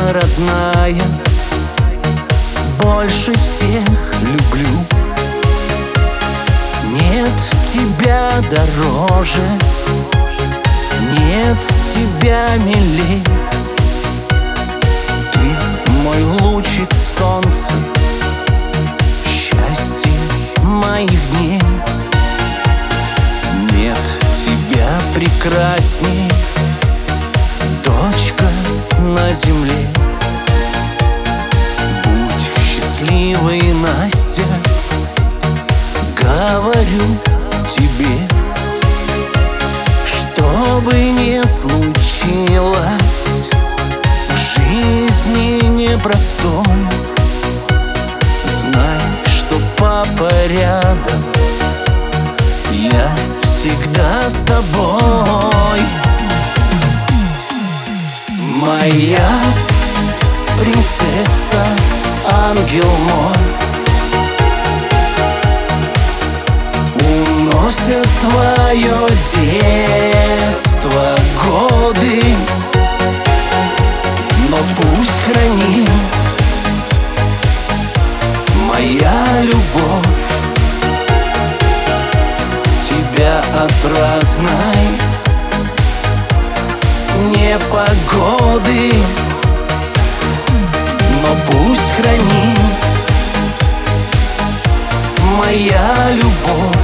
родная, больше всех люблю. Нет тебя дороже, нет тебя милей. Ты мой лучик солнца, счастье моих дней. Нет тебя прекрасней, дочка на земле. Будь счастливой, Настя, говорю тебе. Что бы ни случилось в жизни непростой, знай, что папа рядом, я всегда с тобой. Моя принцесса, ангел мой, уносят твое детство годы, но пусть хранит моя любовь тебя от разной непогоды. Но пусть хранит моя любовь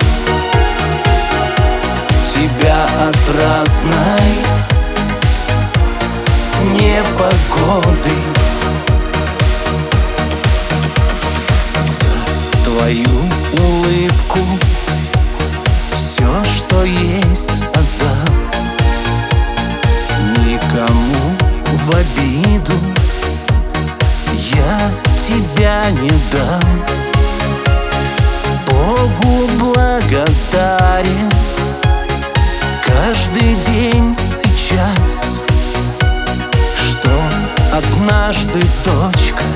тебя от разной непогоды. За твою улыбку все, что есть, отдам. Никому в обиду я тебя не дам. Богу благодарен каждый день и час, что однажды дочка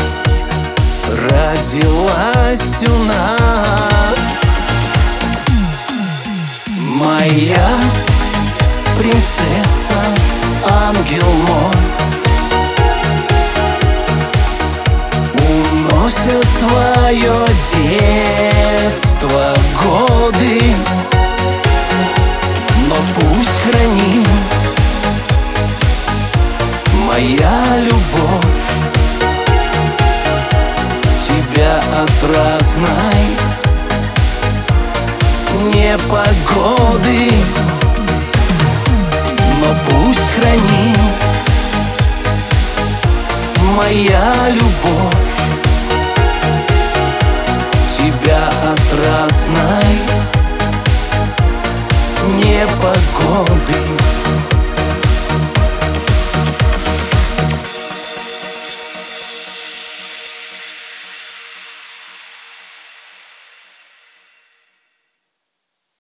родилась у нас. Моя принцесса, ангел мой, уносят твое детство годы, но пусть хранит моя любовь тебя от разной непогоды. Но пусть хранит моя любовь тебя от разной непогоды.